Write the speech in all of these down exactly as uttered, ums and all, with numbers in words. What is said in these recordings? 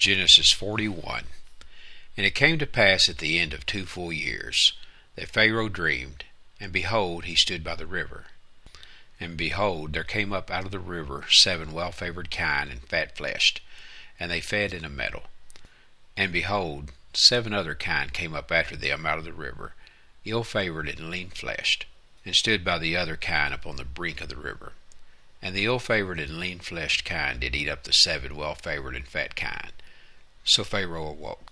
Genesis forty-one. And it came to pass at the end of two full years, that Pharaoh dreamed, and behold, he stood by the river. And behold, there came up out of the river seven well-favored kine and fat-fleshed, and they fed in a meadow. And behold, seven other kine came up after them out of the river, ill-favored and lean-fleshed, and stood by the other kine upon the brink of the river. And the ill-favored and lean-fleshed kine did eat up the seven well-favored and fat kine. So Pharaoh awoke.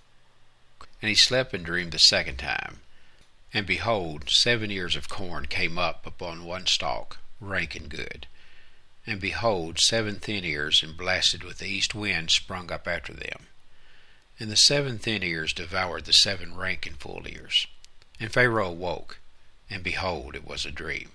And he slept and dreamed the second time. And behold, seven ears of corn came up upon one stalk, rank and good. And behold, seven thin ears, and blasted with the east wind, sprung up after them. And the seven thin ears devoured the seven rank and full ears. And Pharaoh awoke, and behold, it was a dream.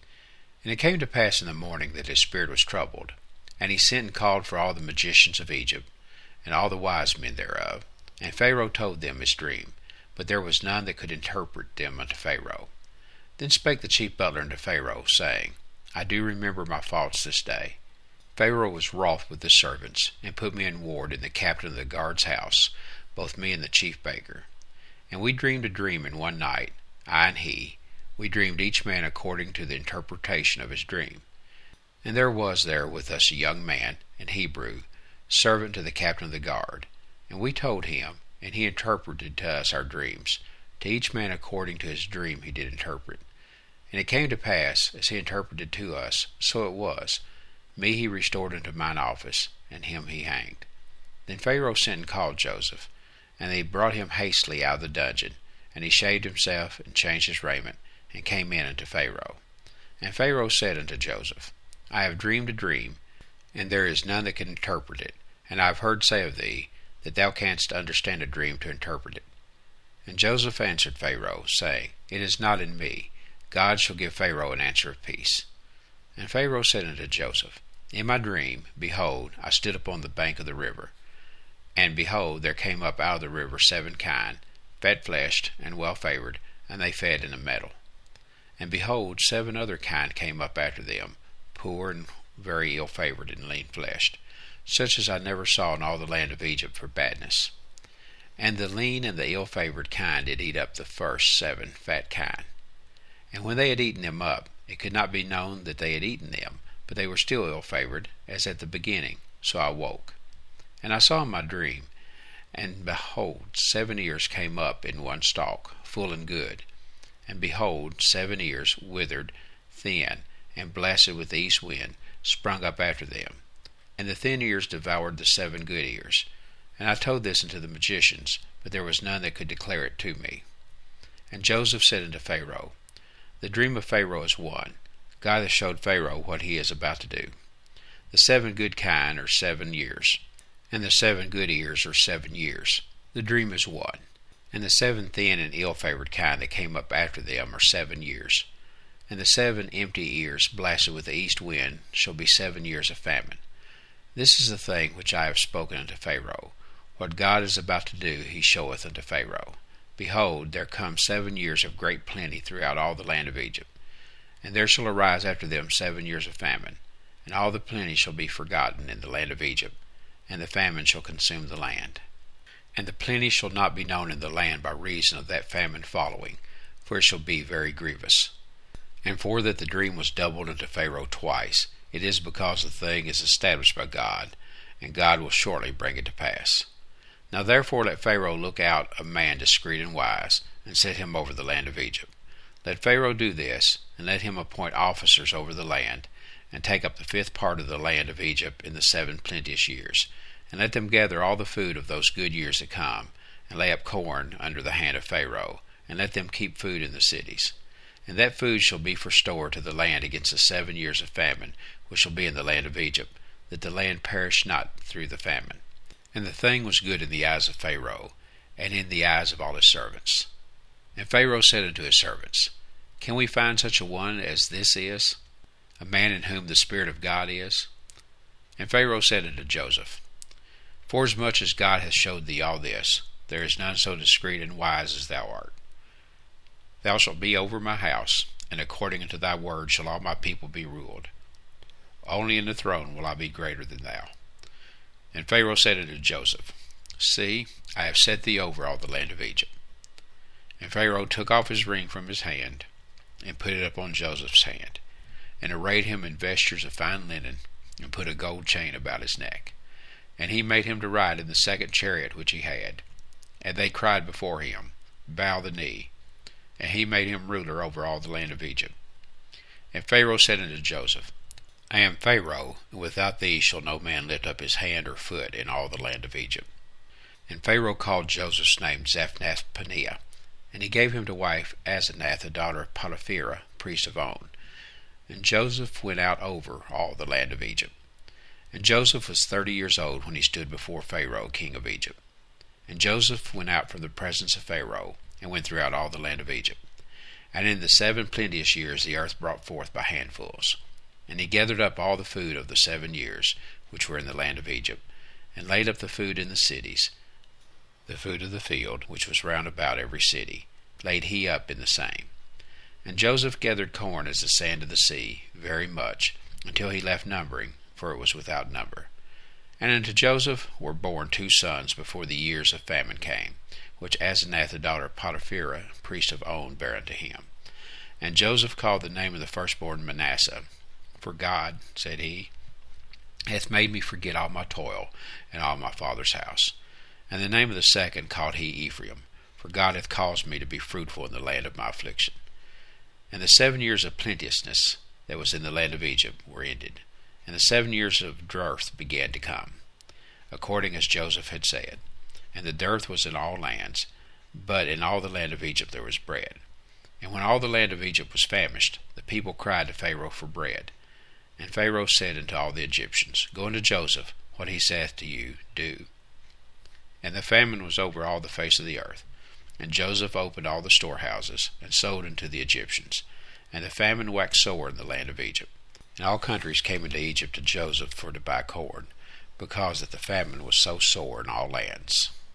And it came to pass in the morning that his spirit was troubled, and he sent and called for all the magicians of Egypt, and all the wise men thereof. And Pharaoh told them his dream, but there was none that could interpret them unto Pharaoh. Then spake the chief butler unto Pharaoh, saying, I do remember my faults this day. Pharaoh was wroth with the servants, and put me in ward in the captain of the guard's house, both me and the chief baker. And we dreamed a dream in one night, I and he. We dreamed each man according to the interpretation of his dream. And there was there with us a young man, an Hebrew, servant to the captain of the guard. And we told him, and he interpreted to us our dreams. To each man according to his dream he did interpret. And it came to pass, as he interpreted to us, so it was. Me he restored unto mine office, and him he hanged. Then Pharaoh sent and called Joseph, and they brought him hastily out of the dungeon. And he shaved himself, and changed his raiment, and came in unto Pharaoh. And Pharaoh said unto Joseph, I have dreamed a dream, and there is none that can interpret it. And I have heard say of thee, that thou canst understand a dream to interpret it. And Joseph answered Pharaoh, saying, It is not in me. God shall give Pharaoh an answer of peace. And Pharaoh said unto Joseph, In my dream, behold, I stood upon the bank of the river. And behold, there came up out of the river seven kine, fat-fleshed and well-favored, and they fed in a meadow. And behold, seven other kine came up after them, poor and very ill-favored and lean-fleshed, such as I never saw in all the land of Egypt for badness. And the lean and the ill-favored kine did eat up the first seven fat kine. And when they had eaten them up, it could not be known that they had eaten them, but they were still ill-favored, as at the beginning. So I woke. And I saw in my dream, and behold, seven ears came up in one stalk, full and good. And behold, seven ears, withered, thin, and blasted with the east wind, sprung up after them. And the thin ears devoured the seven good ears. And I told this unto the magicians, but there was none that could declare it to me. And Joseph said unto Pharaoh, The dream of Pharaoh is one. God hath showed Pharaoh what he is about to do. The seven good kine are seven years, and the seven good ears are seven years. The dream is one. And the seven thin and ill-favored kine that came up after them are seven years. And the seven empty ears, blasted with the east wind, shall be seven years of famine. This is the thing which I have spoken unto Pharaoh. What God is about to do he showeth unto Pharaoh. Behold, there come seven years of great plenty throughout all the land of Egypt. And there shall arise after them seven years of famine, and all the plenty shall be forgotten in the land of Egypt, and the famine shall consume the land. And the plenty shall not be known in the land by reason of that famine following, for it shall be very grievous. And for that the dream was doubled unto Pharaoh twice, it is because the thing is established by God, and God will shortly bring it to pass. Now therefore let Pharaoh look out a man discreet and wise, and set him over the land of Egypt. Let Pharaoh do this, and let him appoint officers over the land, and take up the fifth part of the land of Egypt in the seven plenteous years, and let them gather all the food of those good years that come, and lay up corn under the hand of Pharaoh, and let them keep food in the cities. And that food shall be for store to the land against the seven years of famine, which shall be in the land of Egypt, that the land perish not through the famine. And the thing was good in the eyes of Pharaoh, and in the eyes of all his servants. And Pharaoh said unto his servants, Can we find such a one as this is, a man in whom the Spirit of God is? And Pharaoh said unto Joseph, Forasmuch as God hath showed thee all this, there is none so discreet and wise as thou art. Thou shalt be over my house, and according unto thy word shall all my people be ruled. Only in the throne will I be greater than thou. And Pharaoh said unto Joseph, See, I have set thee over all the land of Egypt. And Pharaoh took off his ring from his hand, and put it upon Joseph's hand, and arrayed him in vestures of fine linen, and put a gold chain about his neck. And he made him to ride in the second chariot which he had. And they cried before him, Bow the knee. And he made him ruler over all the land of Egypt. And Pharaoh said unto Joseph, I am Pharaoh, and without thee shall no man lift up his hand or foot in all the land of Egypt. And Pharaoh called Joseph's name Zaphnath-Paneah, and he gave him to wife Asenath, the daughter of Potipherah, priest of On. And Joseph went out over all the land of Egypt. And Joseph was thirty years old when he stood before Pharaoh, king of Egypt. And Joseph went out from the presence of Pharaoh, and went throughout all the land of Egypt. And in the seven plenteous years the earth brought forth by handfuls. And he gathered up all the food of the seven years which were in the land of Egypt, and laid up the food in the cities. The food of the field, which was round about every city, laid he up in the same. And Joseph gathered corn as the sand of the sea, very much, until he left numbering, for it was without number. And unto Joseph were born two sons before the years of famine came, which Asenath the daughter of Potipherah, priest of On, bare unto him. And Joseph called the name of the firstborn Manasseh, for God, said he, hath made me forget all my toil and all my father's house. And the name of the second called he Ephraim, for God hath caused me to be fruitful in the land of my affliction. And the seven years of plenteousness that was in the land of Egypt were ended, and the seven years of dearth began to come, according as Joseph had said. And the dearth was in all lands, but in all the land of Egypt there was bread. And when all the land of Egypt was famished, the people cried to Pharaoh for bread. And Pharaoh said unto all the Egyptians, Go unto Joseph, what he saith to you, do. And the famine was over all the face of the earth. And Joseph opened all the storehouses, and sold unto the Egyptians. And the famine waxed sore in the land of Egypt. And all countries came into Egypt to Joseph for to buy corn, because that the famine was so sore in all lands.